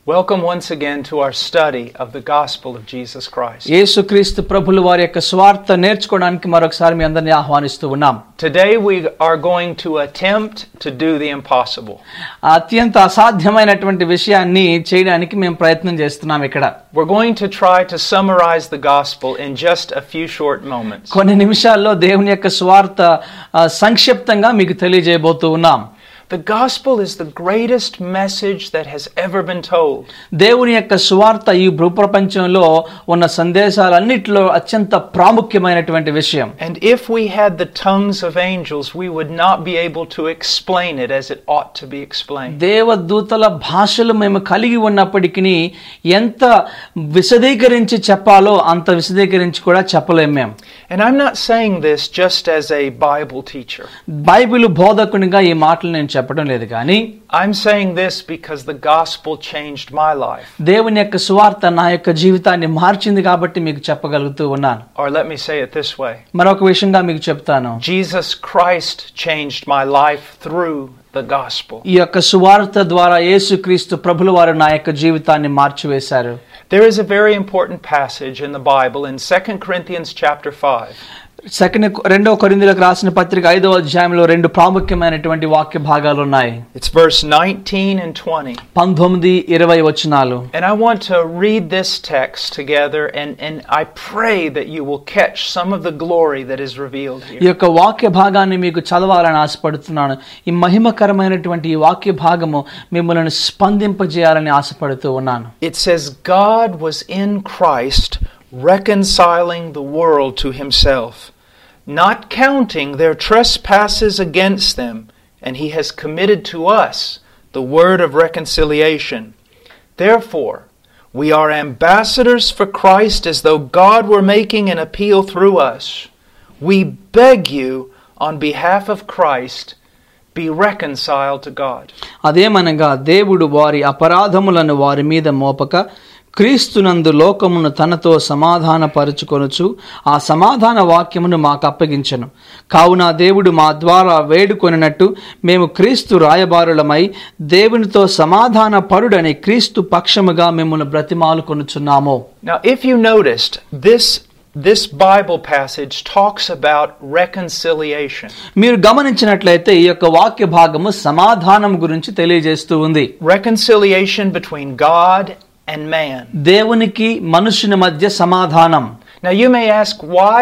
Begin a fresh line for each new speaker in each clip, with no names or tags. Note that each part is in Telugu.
Welcome once again to our study of the gospel of Jesus Christ.
యేసుక్రీస్తు ప్రభుల వారి యొక్క స్వార్థ నేర్చుకోవడానికి మరొకసారి మీ అందరిని ఆహ్వానిస్తూ ఉన్నాం.
Today we are going to attempt to do the impossible.
అత్యంత అసాధ్యమైనటువంటి విషయాన్ని చేయడానికి మేము ప్రయత్నం చేస్తున్నాం ఇక్కడ.
We're going to try to summarize the gospel in just a few short moments.
కొన్ని నిమిషాల్లో దేవుని యొక్క స్వార్థ సంక్షిప్తంగా మీకు తెలియజేయబోతూ ఉన్నాం.
The gospel is the greatest message that has ever been told.
దేవుని యొక్క సువార్త ఈ భూప్రపంచంలో ఉన్న సందేశాలన్నిటిలో అత్యంత ప్రాముఖ్యమైనటువంటి విషయం.
And if we had the tongues of angels, we would not be able to explain it as it ought to be explained.
దేవదూతల భాషలు మేము కలిగి ఉన్నప్పటికీ ఎంత విశదీకరించి చెప్పాలో అంత విశదీకరించి కూడా చెప్పలేం మేము.
And I'm not saying this just as a Bible teacher.
Bible బోధకునిగా ఈ మాటలు నేను చెప్పడం లేదు కానీ
I'm saying this because the gospel changed my life.
దేవుని యొక్క సువార్త నా యొక్క జీవితాన్ని మార్చింది కాబట్టి మీకు చెప్పగలుగుతూ ఉన్నాను.
Or let me say it this way.
మరొక విషయంగా మీకు చెప్తాను.
Jesus Christ changed my life through the gospel.
ఈ యొక్క సువార్త ద్వారా యేసుక్రీస్తు ప్రభుల వారు నా యొక్క జీవితాన్ని మార్చివేశారు.
There is a very important passage in the Bible in 2 Corinthians chapter 5.
రెండవ కొరింథీయులకు రాసిన పత్రిక 5వ అధ్యాయంలో రెండు ప్రాముఖ్యమైనటువంటి వాక్య భాగాలు ఉన్నాయి.
It's verse 19 and 20.
19-20 వచనాలు.
And I want to read this text together and I pray that you will catch some of the glory that is revealed here.
ఈ యొక్క వాక్య భాగాన్ని మీకు చదవాలని ఆశపడుతున్నాను. ఈ మహిమకరమైనటువంటి ఈ వాక్య భాగము మిమ్మల్ని స్పందింపజేయాలని ఆశపడుతూ ఉన్నాను.
It says God was in Christ reconciling the world to himself, not counting their trespasses against them, and he has committed to us the word of reconciliation. Therefore, we are ambassadors for Christ as though God were making an appeal through us. We beg you on behalf of Christ, be reconciled to God.
అదేమనగా దేవుడు వారి అపరాధములను వారి మీద మోపక క్రీస్తునందు లోకమును తనతో సమాధానపరుచుకొనుచు ఆ సమాధాన వాక్యమును మాకు అప్పగించెను. కావున దేవుడు మా ద్వారా వేడుకొనినట్టు మేము క్రీస్తు రాయబారులమై దేవునితో సమాధాన పరుడని క్రీస్తు పక్షముగా మిమ్మల్ని బ్రతిమాలుకొనుచున్నాము.
Now if you noticed, this Bible passage talks about reconciliation.
మీరు గమనించినట్లయితే ఈ యొక్క వాక్య భాగము సమాధానం గురించి తెలియజేస్తూ ఉంది.
Reconciliation between God and man.
దేవునికి మనుషుని మధ్య సమాధానం.
Now you may ask,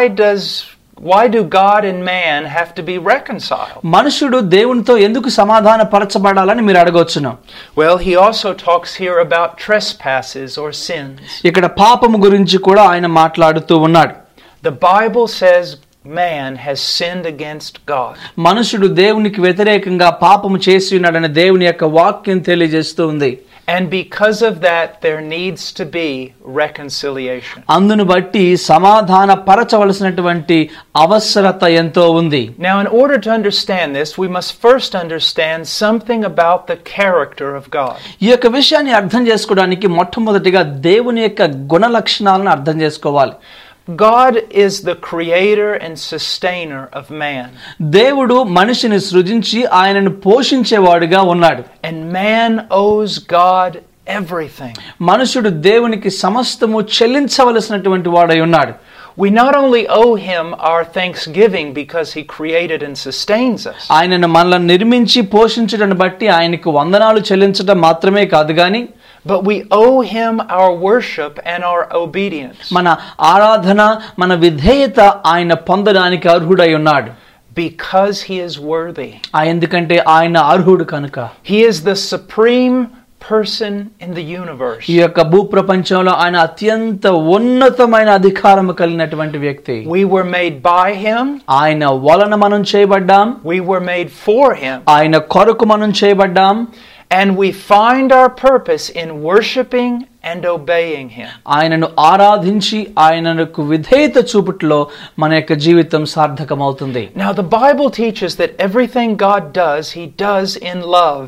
why do God and man have to be reconciled?
మనుషుడు దేవునితో ఎందుకు సమాధాన పరచబడాలని మీరు అడగొచ్చును.
Well, he also talks here about trespasses or sins.
ఇక్కడ పాపము గురించి కూడా ఆయన మాట్లాడుతూ ఉన్నాడు.
The Bible says man has sinned against God.
మనుషుడు దేవునికి వ్యతిరేకంగా పాపము చేసి ఉన్నాడని దేవుని యొక్క వాక్యం తెలియజేస్తూ ఉంది.
And because of that, there needs to be reconciliation.
అందును బట్టి సమాధాన పరచవలసినటువంటి అవసరత ఎంతో ఉంది.
Now, in order to understand this, we must first understand something about the character of God.
ఈ యొక్క విషయాన్ని అర్థం చేసుకోవడానికి మొట్టమొదటిగా దేవుని యొక్క గుణ లక్షణాలను అర్థం చేసుకోవాలి.
God is the creator and sustainer of man.
దేవుడు మనిషిని సృజించి ఆయనను పోషించేవాడుగా ఉన్నాడు.
And man owes God everything.
మనుషుడు దేవునికి సమస్తము చెల్లించవలసినటువంటి వాడై ఉన్నాడు.
We not only owe him our thanksgiving because he created and sustains us.
ఆయనను మనల్ని నిర్మించి పోషించడాన్ని బట్టి ఆయనకు వందనాలు చెల్లించడం మాత్రమే కాదు గాని
but we owe him our worship and our obedience.
మన ఆరాధన మన విధేయత ఆయన పొందడానికి అర్హుడై ఉన్నాడు.
Because he is worthy.
ఎందుకంటే ఆయన అర్హుడు కనుక.
He is the supreme person in the universe.
ఈ యొక్క భూప్రపంచంలో ఆయన అత్యంత ఉన్నతమైన అధికారము కలిగినటువంటి వ్యక్తి.
We were made by him.
ఆయన వలన మనం చేయబడ్డాం.
We were made for him.
ఆయన కొరకు మనం చేయబడ్డాం.
And we find our purpose in worshiping and obeying Him.
ఆయనను ఆరాధించి ఆయనకు విధేయత చూపుట్లో మన యొక్క జీవితం సార్థకమవుతుంది.
Now the Bible teaches that everything God does, He does in love.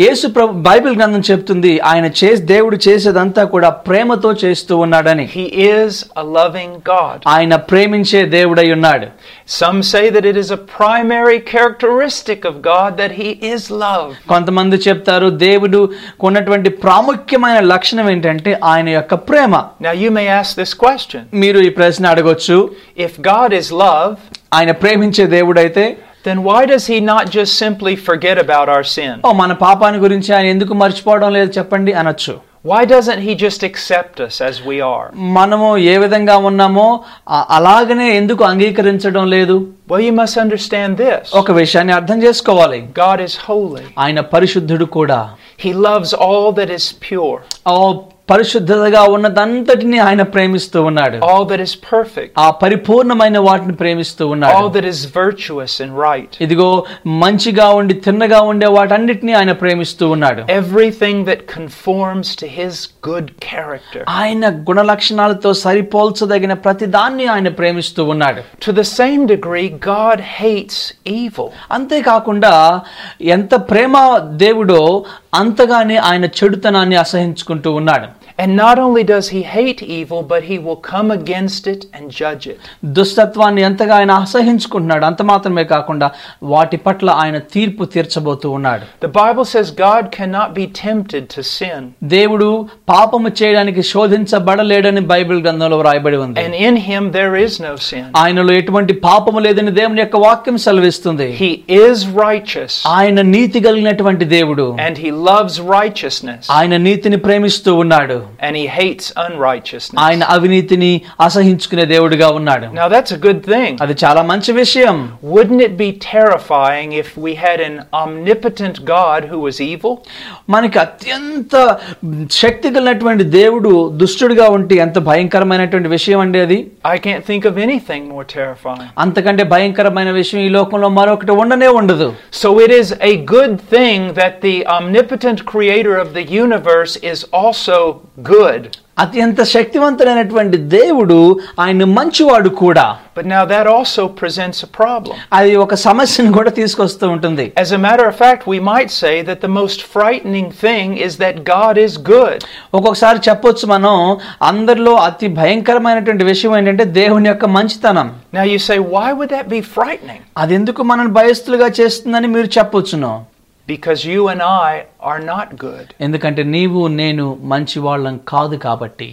Bible గ్రంథం చెప్తుంది దేవుడు చేసేదంతా కూడా ప్రేమతో చేస్తూ ఉన్నాడని.
He is a loving God.
ఆయన ప్రేమించే దేవుడై ఉన్నాడు.
Some say that it is a primary characteristic of God that He is love.
కొంతమంది చెప్తారు దేవుడు కొన్నటువంటి ప్రాముఖ్యమైన లక్షణం ఏంటంటే ఆయన యొక్క ప్రేమ.
Now you may ask this question.
మీరు ఈ ప్రశ్న అడగొచ్చు.
If God is love,
ఆయన ప్రేమించే దేవుడైతే
then why does He not just simply forget about our sin?
మన పాపాన్ని గురించి ఆయన ఎందుకు మర్చిపోవడం లేదు చెప్పండి అనొచ్చు.
Why doesn't He just accept us as we are?
మనము ఏ విధంగా ఉన్నామో అలాగనే ఎందుకు అంగీకరించడం లేదు?
Well, you must understand this.
ఒక విషయాన్ని అర్థం చేసుకోవాలి.
God is holy.
ఆయన పరిశుద్ధుడు కూడా.
He loves all that is pure.
పరిశుద్ధతగా ఉన్నదంతటిని ఆయన ప్రేమిస్తూ ఉన్నాడు.
All that is perfect.
ఆ పరిపూర్ణమైన వాటిని ప్రేమిస్తూ ఉన్నాడు.
All that is virtuous and right.
ఇదిగో మంచిగా ఉండి తిన్నగా ఉండే వాటన్నిటిని ఆయన ప్రేమిస్తూ ఉన్నాడు.
Everything that conforms to His good character.
ఆయన గుణ లక్షణాలతో సరిపోల్చదగిన ప్రతిదాన్ని ఆయన ప్రేమిస్తూ ఉన్నాడు.
To the same degree, God hates evil.
అంతేకాకుండా ఎంత ప్రేమ దేవుడో అంతగానే ఆయన చెడుతనాన్ని అసహించుకుంటూ ఉన్నాడు.
And not only does He hate evil, but He will come against it and judge it.
దుష్టత్వాన్ని ఎంతగా ఆయన అసహించుకుంటున్నాడు అంత మాత్రమే కాకుండా వాటి పట్ల ఆయన తీర్పు తీర్చబోతూ ఉన్నాడు.
The Bible says God cannot be tempted to sin.
దేవుడు పాపము చేయడానికి శోధించబడలేడని బైబిల్ గ్రంథంలో వ్రాయబడి ఉంది.
And in Him there is no sin.
ఆయనలో ఎటువంటి పాపము లేదని దేవుని యొక్క వాక్యం సెలవిస్తుంది.
He is righteous.
ఆయన నీతి కలిగినటువంటి దేవుడు.
And He loves righteousness.
ఆయన నీతిని ప్రేమిస్తూ ఉన్నాడు.
And He hates unrighteousness.
ఆయన అవినీతిని అసహించుకునే దేవుడిగా ఉన్నాడు.
Now that's a good thing.
అది చాలా మంచి విషయం.
Wouldn't it be terrifying if we had an omnipotent God who was evil?
మనకి అత్యంత శక్తి కలిగినటువంటి దేవుడు దుష్టుడిగా ఉంటే ఎంత భయంకరమైనటువంటి విషయం అండి అది.
I can't think of anything more terrifying.
అంతకంటే భయంకరమైన విషయం ఈ లోకంలో మరొకటి ఉండనే ఉండదు.
So it is a good thing that the omnipotent creator of the universe is also good.
అత్యంత శక్తివంతుడైనటువంటి దేవుడు ఆయన మంచివాడు కూడా.
But now that also presents a problem.
అది ఒక సమస్యను కూడా తీసుకొస్తూ ఉంటుంది.
As a matter of fact, we might say that the most frightening thing is that God is good.
ఒక్కొక్కసారి చెప్పొచ్చు మనం అందరిలో అతి భయంకరమైనటువంటి విషయం ఏంటంటే దేవుని యొక్క మంచితనం.
Now you say, why would that be frightening?
అది ఎందుకు మనల్ని భయస్తులుగా చేస్తుందని మీరు చెప్పొచ్చును.
Because you and I are not good.
ఎందుకంటే నీవు నేను మంచి వాళ్ళం కాదు కాబట్టి.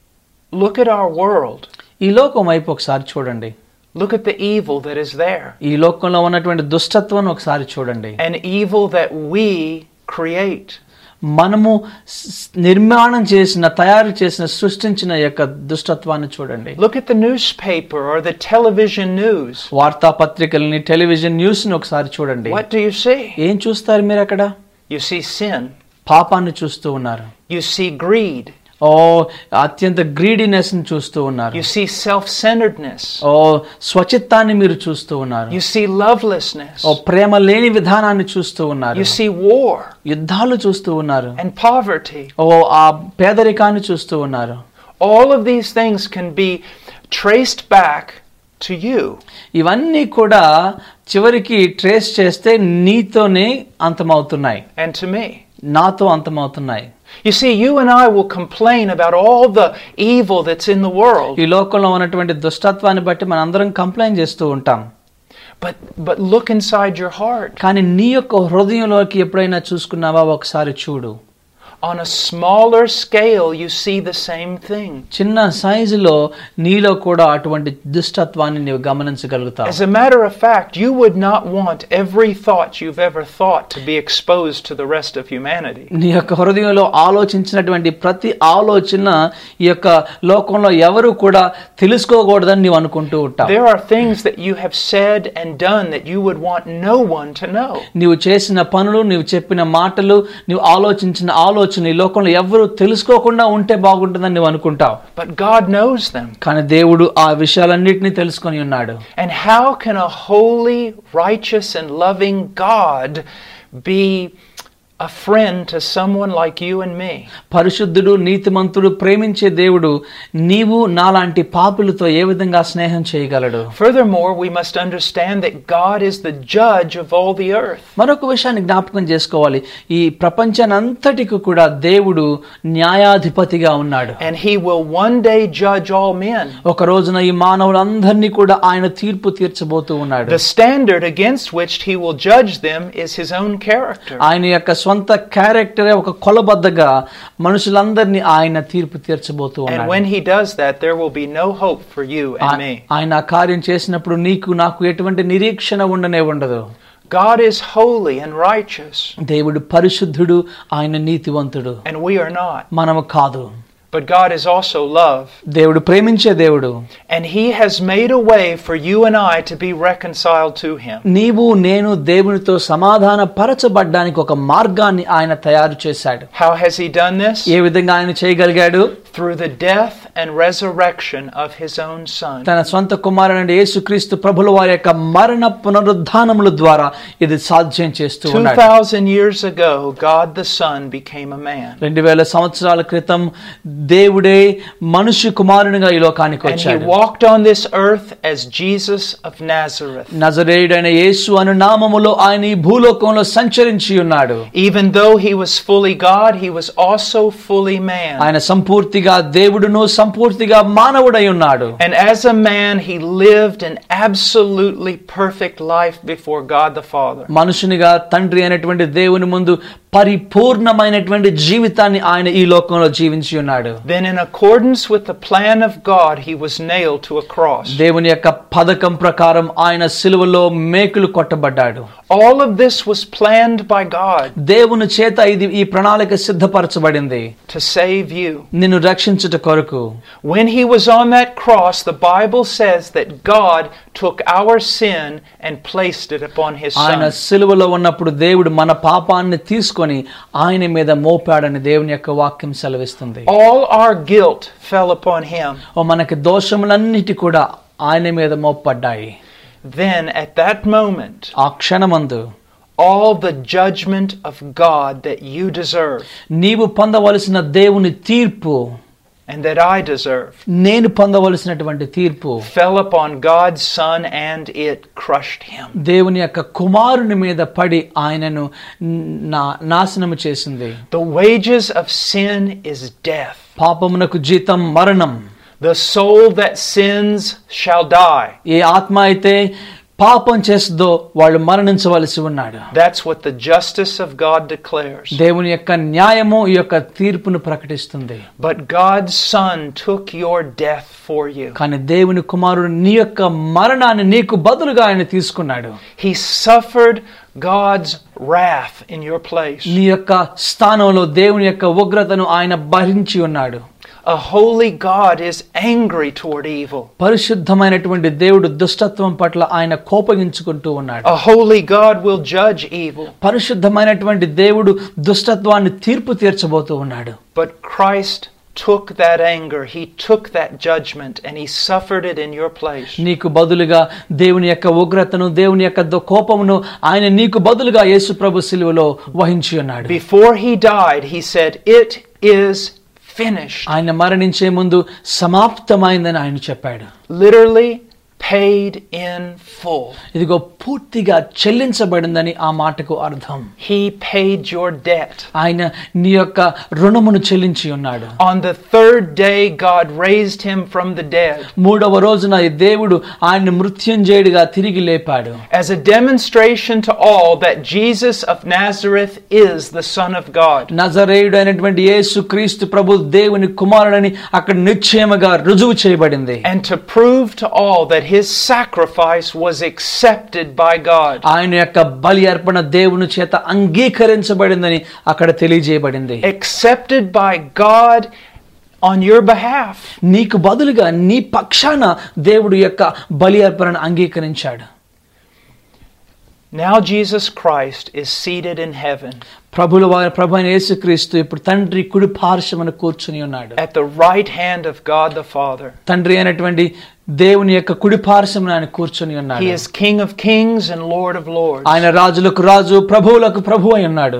Look at our world.
ఈ లోకం వైపు ఒకసారి చూడండి.
Look at the evil that is there.
ఈ లోకంలో ఉన్నటువంటి దుష్టత్వాన్ని ఒకసారి చూడండి.
An evil that we create.
మనము నిర్మాణం చేసిన తయారు చేసిన సృష్టించిన యొక్క దుష్టత్వాన్ని చూడండి.
Look at the newspaper or the television news.
వార్తాపత్రికల్ని టెలివిజన్ న్యూస్ ని ఒకసారి చూడండి.
What do you see?
ఏం చూస్తారు మీరు అక్కడ?
You see sin.
పాపాన్ని చూస్తూ ఉన్నారు.
You see greed.
అత్యంత గ్రీడీనెస్ ని చూస్తూ ఉన్నారు.
You see self-centeredness.
స్వచిత్తాన్ని మీరు చూస్తూ ఉన్నారు.
You see lovelessness.
ప్రేమ లేని విధానాన్ని చూస్తూ ఉన్నారు.
You see war.
యుద్ధాలు చూస్తూ ఉన్నారు.
And poverty.
ఆ పేదరికాన్ని చూస్తూ ఉన్నారు.
All of these things can be traced back to you.
ఇవన్నీ కూడా చివరికి ట్రేస్ చేస్తే నీతోనే అంతమవుతున్నాయి.
And to me.
నాతో అంతమవుతున్నాయి.
You see, you and I will complain about all the evil that's in the world.
ఈ లోకంలో ఉన్నటువంటి దుష్టత్వాన్ని బట్టి మనందరం కంప్లైంట్ చేస్తూ ఉంటాం.
But look inside your heart.
కానీ నీ యొక్క హృదయంలోకి ఎప్పుడైనా చూసుకున్నావా ఒకసారి చూడు.
On a smaller scale, you see the same thing.
చిన్న సైజులో నీలో కూడా అటువంటి దుష్టత్వాన్ని నీవు గమనించగలుగుతావు.
As a matter of fact, you would not want every thought you've ever thought to be exposed to the rest of humanity.
నీ యొక్క హృదయంలో ఆలోచించినటువంటి ప్రతి ఆలోచన ఈ యొక్క లోకంలో ఎవరు కూడా తెలుసుకోకూడదని నీవు అనుకుంటూ ఉంటావు.
There are things that you have said and done that you would want no one to know.
నీవు చేసిన పనులు, నీవు చెప్పిన మాటలు, నీవు ఆలోచించిన ఆలోచన ఈ లోకంలో ఎవరు తెలుసుకోకుండా ఉంటే బాగుంటుందని నువ్వు అనుకుంటావు.
But God knows them.
కానీ దేవుడు ఆ విషయాలన్నిటిని తెలుసుకొని ఉన్నాడు.
And how can a holy, righteous and loving God be a friend to someone like you and me.
పరిశుద్ధుడు నీతిమంతుడు ప్రేమించే దేవుడు నీవు నాలాంటి పాపులతో ఏ విధంగా స్నేహం చేయగలడు?
Furthermore, we must understand that God is the judge of all the earth.
మరొక విషయాన్ని జ్ఞాపకం చేసుకోవాలి. ఈ ప్రపంచానంతటికి కూడా దేవుడు న్యాయాధిపతిగా ఉన్నాడు.
And he will one day judge all men.
ఒక రోజున ఈ మానవులందరినీ కూడా ఆయన తీర్పు తీర్చబోతూ ఉన్నాడు.
The standard against which he will judge them is his own character.
ఆయన యొక్క స్వంత క్యారెక్టరే ఒక కొలబద్దగా మనుషులందరినీ ఆయన తీర్పు తీర్చబోతూ
And
ఉన్నాడు.
when he does that, there will be no hope for you and me.
ఆయన ఆ కార్యం చేసినప్పుడు నీకు నాకు ఎటువంటి నిరీక్షణ ఉండనే ఉండదు.
God is holy and righteous.
దేవుడు పరిశుద్ధుడు, ఆయన నీతివంతుడు.
And we are not.
మనము కాదు.
But God is also love.
దేవుడు ప్రేమించే దేవుడు.
And he has made a way for you and I to be reconciled to him.
నీవు నేను దేవునితో సమాధాన పరచబడ్డానికి ఒక మార్గాన్ని ఆయన తయారు చేశాడు.
How has he done this?
ఏ విధంగా ఆయన చేయగలిగాడు?
Through the death and resurrection of his own son.
తన సొంత కుమారుడైన యేసుక్రీస్తు ప్రభుల వారి యొక్క మరణ పునరుద్ధానముల ద్వారా ఇది సాధ్యం చేస్తూ ఉన్నాడు.
2000 years ago, God the Son became a man.
2000 సంవత్సరాల క్రితం దేవుడే మనుష్య కుమారునిగా ఈ లోకానికి
And he
వచ్చాడు.
walked on this earth as Jesus of Nazareth.
నజరేయుడైన యేసు అను నామములో ఆయన ఈ భూలోకంలో సంచరించి ఉన్నాడు.
Even though he was fully God, he was also fully man.
ఆయన సంపూర్తిగా దేవుడును సంపూర్తిగా మానవుడై ఉన్నాడు.
And as a man, he lived an absolutely perfect life before God the Father.
మనుషునిగా తండ్రి అయినటువంటి దేవుని ముందు పరిపూర్ణమైనటువంటి జీవితాన్ని ఆయన ఈ లోకంలో జీవించి ఉన్నాడు.
Then in accordance with the plan of God, he was nailed to a cross.
దేవుని యొక్క పథకం ప్రకారం ఆయన సిలువలో మేకులు కొట్టబడ్డాడు.
All of this was planned by God
దేవుని చేత ఈ ప్రణాళిక సిద్ధపరచబడింది
to save you.
నిన్ను రక్షించుట కొరకు.
When he was on that cross, the Bible says that God took our sin and placed it upon his
ఆయన
son.
సిలువలో ఉన్నప్పుడు దేవుడు మన పాపాన్ని తీసుకొని ఆయన మీద మోపాడని దేవుని యొక్క వాక్యం సెలవిస్తుంది.
All our guilt fell upon him.
మనకి దోషములన్నిటి కూడా ఆయన మీద మోపడ్డాయి.
Then at that moment,
ఆ క్షణమందు
all the judgment of God that you deserve
నీవు పొందవలసిన దేవుని తీర్పు
and that I deserve
నేను పొందవలసినటువంటి తీర్పు
fell upon God's Son, and it crushed him.
దేవుని యొక్క కుమారుని మీద పడి ఆయనను నాశనము చేసింది.
The wages of sin is death.
పాపమునకు జీతం మరణం.
The soul that sins shall die.
ఏ ఆత్మ అయితే పాపం చేస్తుందో వాళ్ళు మరణించవలసి ఉన్నాడు.
That's what the justice of God declares.
దేవుని యొక్క న్యాయము ఈ యొక్క తీర్పును ప్రకటిస్తుంది.
But God's Son took your death for you.
కానీ దేవుని కుమారుడు నీ యొక్క మరణాన్ని నీకు బదులుగా ఆయన తీసుకున్నాడు.
He suffered God's wrath in your place.
నీ యొక్క స్థానంలో దేవుని యొక్క ఉగ్రతను ఆయన భరించి ఉన్నాడు.
A holy God is angry toward evil.
పరిశుద్ధమైనటువంటి దేవుడు దుష్టత్వం పట్ల ఆయన కోపగించుకుంటూ ఉన్నాడు.
A holy God will judge evil.
పరిశుద్ధమైనటువంటి దేవుడు దుష్టత్వాన్ని తీర్పు తీర్చబోతూ ఉన్నాడు.
But Christ took that anger, he took that judgment, and he suffered it in your place.
నీకు బదులుగా దేవుని యొక్క ఉగ్రతను దేవుని యొక్క కోపమును ఆయన నీకు బదులుగా యేసు ప్రభు సిలువలో వహించి ఉన్నాడు.
Before he died, he said, "It is finished."
ఆయన మరణించే ముందు సమాప్తమైందని ఆయన చెప్పాడు.
Literally paid in full.
ఇదిగో పూర్తిగా చెల్లించబడిందని ఆ మాటకు అర్థం.
He paid your debt.
ఆయన నీ యొక్క రుణమును చెల్లించి ఉన్నాడు.
On the third day, God raised him from the dead.
మూడవ రోజున దేవుడు ఆయన మృత్యుంజయుడిగా తిరిగి లేపాడు.
As a demonstration to all that Jesus of Nazareth is the Son of God.
నజరేయుడు అయినటువంటి యేసు క్రీస్తు ప్రభు దేవుని కుమారుడని అక్కడ నిశ్చయముగా రుజువు చేయబడింది.
And to prove to all that his sacrifice was accepted by God.
ఆయన యొక్క బలి అర్పణ దేవుని చేత అంగీకరించబడిందని అక్కడ తెలియజేయబడింది.
Accepted by God on your behalf.
నీకు బదులుగా నీ పక్షాన దేవుడు యొక్క బలి అర్పణను అంగీకరించాడు.
Now Jesus Christ is seated in heaven.
ప్రభు అయిన యేసుక్రీస్తు ఇప్పుడు తండ్రి కుడి పార్శ్వమున కూర్చుని ఉన్నాడు.
At the right hand of God the Father.
తండ్రి అయినటువంటి దేవుని యొక్క కుడి పార్శ్వమున ఆయన కూర్చుని ఉన్నాడు.
He is King of kings and Lord of lords.
ఆయన రాజులకు రాజు ప్రభువులకు ప్రభువు అయి ఉన్నాడు.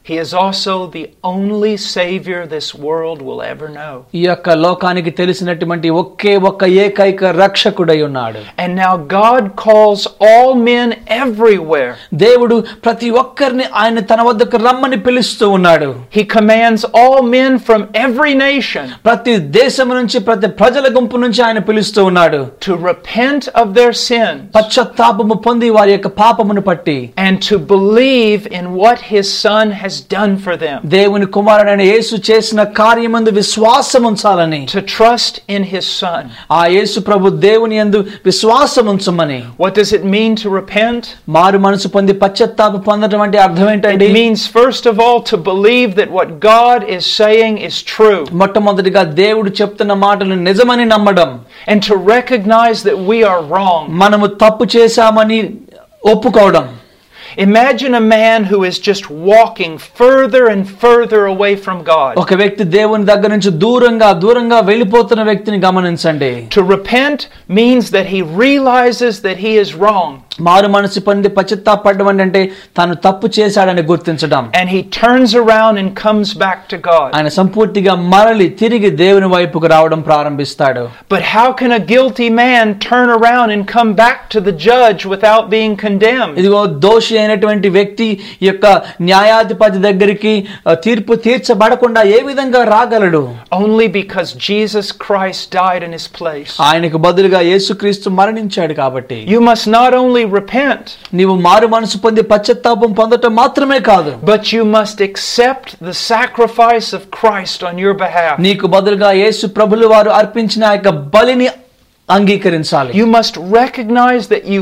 He is also the only Savior this world will ever know.
ఈ యొక్క లోకానికి తెలిసినటువంటి ఒకే ఒక్క ఏకైక రక్షకుడై ఉన్నాడు.
And now God calls all men everywhere.
దేవుడు ప్రతి ఒక్కరిని ఆయన తన వద్దకు రమ్మని పిలుస్తూ ఉన్నాడు.
He commands all men from every nation
ప్రతి దేశం నుంచి ప్రతి ప్రజల గుంపు నుంచి ఆయన పిలుస్తూ ఉన్నాడు.
to repent of their sins
పశ్చాత్తాపము పొంది వారి యొక్క పాపమును పట్టి
and to believe in what his Son has done for them.
దేవుని కుమారుడైన యేసు చేసిన కార్యమందు విశ్వాసం ఉంచాలని,
To trust in his Son.
ఆ యేసు ప్రభు దేవుని యందు విశ్వాసం ఉంచమని.
What does it mean to repent?
మారు మనసు పొంది పశ్చాత్తాపం పొందడం అంటే అర్థం ఏంటండి?
It means first of all to believe that what God is saying is true.
మొట్టమొదటిగా దేవుడు చెప్తున్న మాటలు నిజమని నమ్మడం,
And to recognize that we are wrong.
మనము తప్పు చేశామని ఒప్పుకోవడం.
Imagine a man who is just walking further and further away from God.
ఒక వ్యక్తి దేవుని దగ్గర నుంచి దూరంగా వెళ్ళిపోతున్న వ్యక్తిని గమనించండి.
To repent means that he realizes that he is wrong.
మారు మనసు పొంది పశ్చాత్తాపడడం అంటే తాను తప్పు చేశాడని గుర్తించడం.
And he turns around and comes back to God.
ఆయన సంపూర్తిగా మరలి తిరిగి దేవుని వైపుకు రావడం ప్రారంభిస్తాడు.
But how can a guilty man turn around and come back to the judge without being condemned?
ఇదిగో దోషి అయినటువంటి వ్యక్తి ఈ యొక్క న్యాయాధిపతి దగ్గరికి తీర్పు తీర్చబడకుండా ఏ విధంగా రాగలడు?
Only because Jesus Christ died in his place.
ఆయనకు బదులుగా యేసుక్రీస్తు మరణించాడు కాబట్టి.
You must not only repent,
నీవు మారు మనసు పొంది పశ్చాత్తాపం పొందటం మాత్రమే కాదు,
but you must accept the sacrifice of Christ on your behalf.
నీకు బదులుగా యేసు ప్రభులు వారు అర్పించిన ఆ యొక్క బలిని అంగీకరించాలి.
You must recognize that you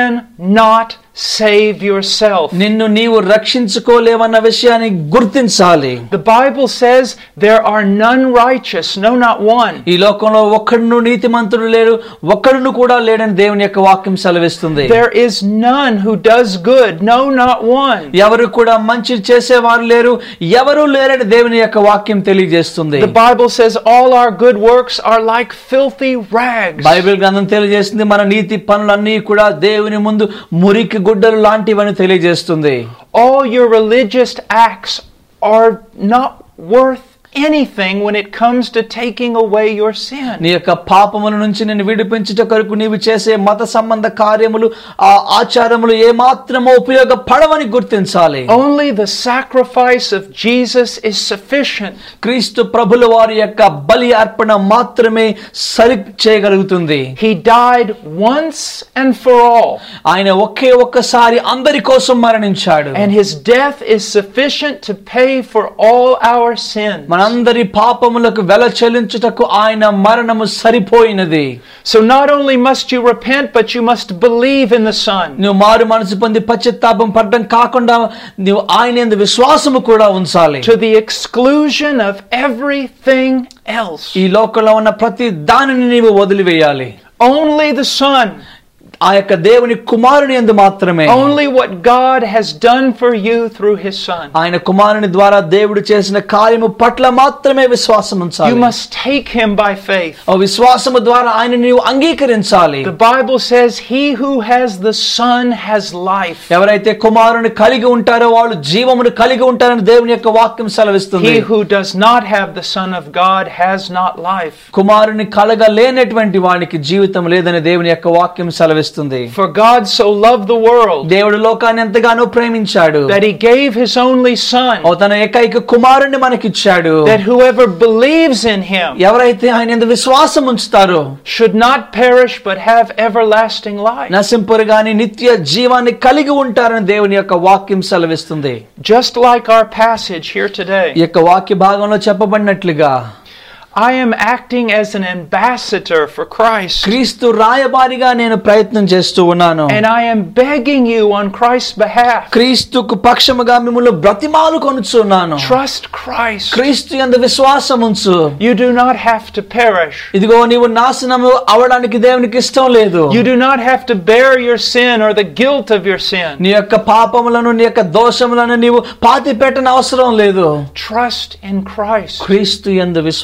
cannot save yourself.
నిన్ను నీవు రక్షించుకోలేవన్న విషయాన్ని గుర్తించాలి.
The Bible says there are none righteous, no, not one.
ఈ లోకంలో ఒక్కడును నీతిమంతుడు లేడు, ఒక్కడును కూడా లేడని దేవుని యొక్క వాక్యం సెలవిస్తుంది.
There is none who does good, no, not one.
ఎవరు కూడా మంచి చేసేవారు లేరు, ఎవరు లేరని దేవుని యొక్క వాక్యం తెలియజేస్తుంది.
The Bible says all our good works are like filthy rags.
Bible గ్రంథం తెలియజేస్తుంది మన నీతి పనులన్నీ కూడా దేవుని ముందు మురికి గుడ్డలు లాంటివని తెలియజేస్తుంది.
All your religious acts are not worth anything when it comes to taking away your sin.
నీ యొక్క పాపముల నుంచి నిన్ను విడిపించుట కొరకు నీవు చేసే మత సంబంధ కార్యములు, ఆ ఆచారములు ఏమాత్రమో ఉపయోగపడవని గుర్తించాలి.
Only the sacrifice of Jesus is sufficient.
క్రీస్తు ప్రభుల వారి యొక్క బలి అర్పణ మాత్రమే సరి చేయగలుగుతుంది.
He died once and for all.
ఆయన ఒక్కసారి అందరి కోసం మరణించాడు.
And his death is sufficient to pay for all our sins.
మనందరి పాపములకు వెల చెల్లించుటకు ఆయన మరణము సరిపోయినది.
So not only must you repent, but you must believe in the Son.
నువ్వు మారు మనసు పొంది పశ్చాత్తాపం పడడం కాకుండా నువ్వు ఆయన యందు విశ్వాసము కూడా ఉంచాలి.
To the exclusion of everything else.
ఈ లోకంలో ఉన్న ప్రతి దానిని నీవు వదిలివేయాలి.
Only the Son.
ఆ యొక్క దేవుని కుమారుని యందు మాత్రమే.
Only what God has done for you through his Son.
ఆయన కుమారుని ద్వారా దేవుడు చేసిన కార్యము పట్ల మాత్రమే విశ్వాసం ఉంచాలి.
You must take him by faith.
ఆ విశ్వాసము ద్వారా ఆయన నీవు అంగీకరించాలి.
The Bible says he who has the Son has life.
ఎవరైతే కుమారుని కలిగి ఉంటారో వాళ్ళు జీవమును కలిగి ఉంటారని దేవుని యొక్క వాక్యం సెలవిస్తుంది.
He who does not have the Son of God has not life.
కుమారుని కలగలేనటువంటి వానికి జీవితం లేదని దేవుని యొక్క వాక్యం సెలవిస్తుంది.
For God so loved the world
దేవుడు లోకాన్ని ఎంతగానో ప్రేమించాడు
that he gave his only Son,
తన ఏకైక కుమారుణ్ణి మనకిచ్చాడు.
that whoever believes in him
ఎవరైతే ఆయన యందు విశ్వాసం ఉంచుతారో
should not perish but have everlasting life.
నశింపరు గాని నిత్య జీవాన్ని కలిగి ఉంటారని దేవుని యొక్క వాక్యం సెలవిస్తుంది.
Just like our passage here today,
ఈ యొక్క వాక్య భాగంలో చెప్పబడినట్లుగా
I am acting as an ambassador for Christ.
క్రీస్తు రాయబారిగా నేను ప్రయత్నం చేస్తూ ఉన్నాను.
And I am begging you on Christ's behalf.
క్రీస్తుకు పక్షముగా మిమ్మల్ని బ్రతిమాలుకొనుచున్నాను.
Trust Christ.
క్రీస్తు యందు విశ్వాసం ఉంచు.
You do not have to perish.
ఇదిగో నీవు నాశనము అవడానికి దేవునికి ఇష్టం లేదు.
You do not have to bear your sin or the guilt of your sin.
నీ యొక్క పాపములను నీ యొక్క దోషములను నీవు పాతి పెట్టన అవసరం లేదు.
Trust in Christ.
క్రీస్తు యందు విశ్వాసం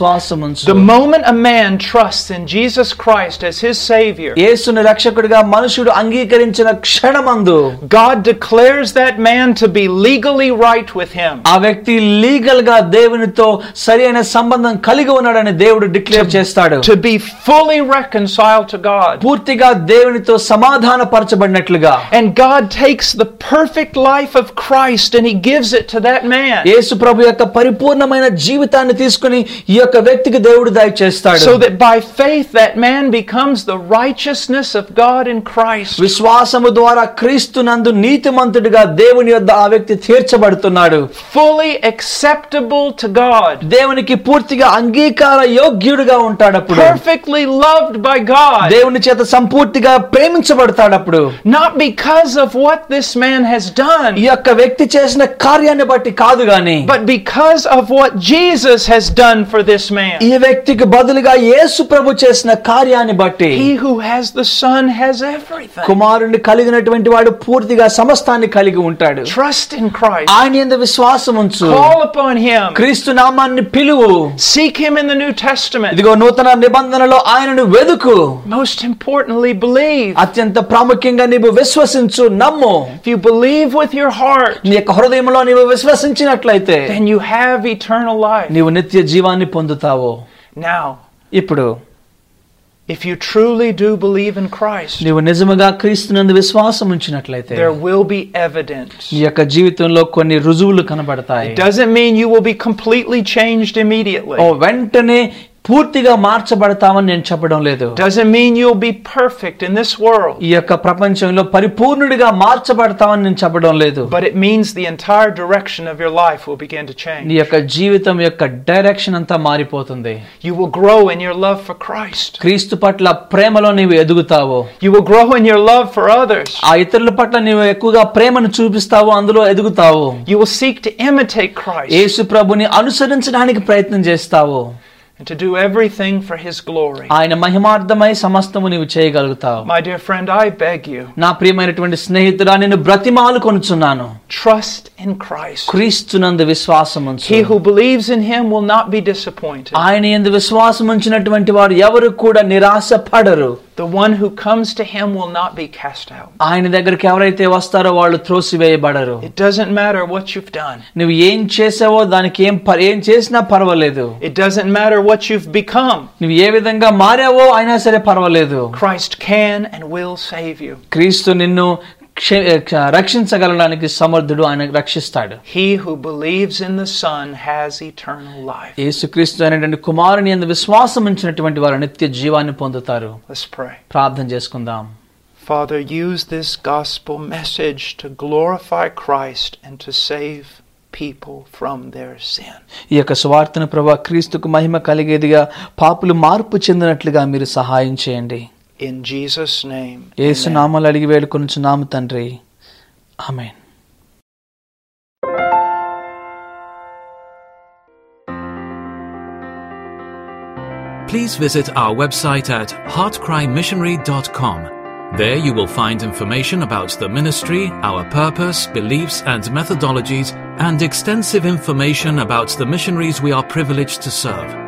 విశ్వాసముంచు.
The moment a man trusts in Jesus Christ as his Savior,
యేసుని రక్షకుడిగా మనుషుడు అంగీకరించిన క్షణమందు
God declares that man to be legally right with him.
ఆ వ్యక్తి లీగల్ గా దేవునితో సరైన సంబంధం కలిగి ఉన్నాడని దేవుడు డిక్లేర్ చేస్తాడు.
To be fully reconciled to God.
పూర్తిగా దేవునితో సమాధానపరచబడినట్లుగా.
And God takes the perfect life of Christ and he gives it to that man.
యేసు ప్రభు యొక్క పరిపూర్ణమైన జీవితాన్ని తీసుకొని ఈ యొక్క వ్యక్తికి దేవుడు దయచేస్తాడు.
So that by faith that man becomes the righteousness of God in Christ.
విశ్వాసము ద్వారా క్రీస్తునందు నీతిమంతుడిగా దేవుని యొద్ద ఆ వ్యక్తి తీర్చబడుతున్నాడు.
Fully acceptable to God.
దేవునికి పూర్తిగా అంగీకార యోగ్యుడిగా ఉంటాడప్పుడు.
Perfectly loved by God.
దేవుని చేత సంపూర్తిగా ప్రేమించబడతాడప్పుడు.
Not because of what this man has done.
ఈ యొక్క వ్యక్తి చేసిన కార్యాన్ని బట్టి కాదు గాని,
but because of what Jesus has done for this man.
ఈ వ్యక్తికి బదులుగా యేసు ప్రభు చేసిన కార్యాన్ని బట్టి.
He who has the Son has everything.
కుమారుని కలిగినటువంటి వాడు పూర్తిగా సమస్తాన్ని కలిగి ఉంటాడు.
Trust in Christ.
ఆయన యందు విశ్వాసం ఉంచు.
Call upon him.
క్రీస్తు నామాన్ని పిలువు.
Seek him in the New Testament.
ఇదిగో నూతన నిబంధనలో ఆయనను వెదుకు.
Most importantly, believe.
అత్యంత ప్రాముఖ్యంగా నీవు విశ్వసించు, నమ్ము.
If you believe with your heart,
నీ యొక్క హృదయంలో నీవు విశ్వసించినట్లయితే
then you have eternal life.
నీవు నిత్య జీవాన్ని పొందుతావు.
Now,
ఇప్పుడు
if you truly do believe in Christ,
నీవు నిజముగా క్రీస్తునందు విశ్వాసం ఉంచినట్లయితే
there will be evidence.
నీ యొక్క జీవితంలో కొన్ని రుజువులు కనబడతాయి.
It doesn't mean you will be completely changed immediately.
వెంటనే పూర్తిగా మార్చబడతామని నేను చెప్పడం లేదు.
Doesn't mean you'll be perfect in this world.
ఈ యొక్క ప్రపంచంలో పరిపూర్ణుడిగా మార్చబడతామని నేను చెప్పడం లేదు.
But it means the entire direction of your life will begin to change.
నీ యొక్క జీవితం యొక్క డైరెక్షన్ అంతా మారిపోతుంది.
You will grow in your love for Christ.
క్రీస్తు పట్ల ప్రేమలో నీవు ఎదుగుతావు.
You will grow in your love for others.
ఆ ఇతరుల పట్ల నీవు ఎక్కువగా ప్రేమను చూపిస్తావు, అందులో ఎదుగుతావు.
You will seek to imitate Christ.
యేసు ప్రభుని అనుసరించడానికి ప్రయత్నం చేస్తావు.
And to do everything for his glory.
ఆయన మహిమార్థమై సమస్తము నీవు చేయగలుగుతావు.
My dear friend, I beg you.
నా ప్రియమైనటువంటి స్నేహితుడా, నేను బ్రతిమాలు కొనుచున్నాను.
Trust in Christ.
క్రీస్తునందు విశ్వాసం ఉంచు.
He who believes in him will not be disappointed.
ఆయన యందు విశ్వాసం ఉంచినటువంటి వారు ఎవరు కూడా నిరాశపడరు.
The one who comes to him will not be cast out.
ఆయన దగ్గరికి ఎవరైతే వస్తారో వాళ్ళు త్రోసివేయబడరు.
It doesn't matter what you've done.
నువ్వు ఏం చేసావో దానికి ఏం చేసినా పర్వాలేదు.
It doesn't matter what you've become.
నువ్వు ఏ విధంగా మారావో అయినా సరే పర్వాలేదు.
Christ can and will save you.
క్రీస్తు నిన్ను రక్షించగలడానికి సమర్థుడు, ఆయన రక్షిస్తాడు.
He who believes in the Son has eternal life.
యేసుక్రీస్తు అనేటువంటి కుమారుని యందు విశ్వాసం ఉంచినటువంటి వారు నిత్య జీవాన్ని పొందుతారు.
Let's pray.
ప్రార్థన చేసుకుందాం.
Father, use this gospel message to glorify Christ and to save people from their sin.
ఈ యొక్క సువార్తను ప్రభువా క్రీస్తుకు మహిమ కలిగేదిగా, పాపులు మార్పు చెందినట్లుగా మీరు సహాయం చేయండి.
In Jesus' name.
యేసు నామములో అడిగి వేడుకొనుచున్నాము తండ్రి. ఆమేన్.
Please visit our website at heartcrymissionary.com. There you will find information about the ministry, our purpose, beliefs and methodologies, and extensive information about the missionaries we are privileged to serve.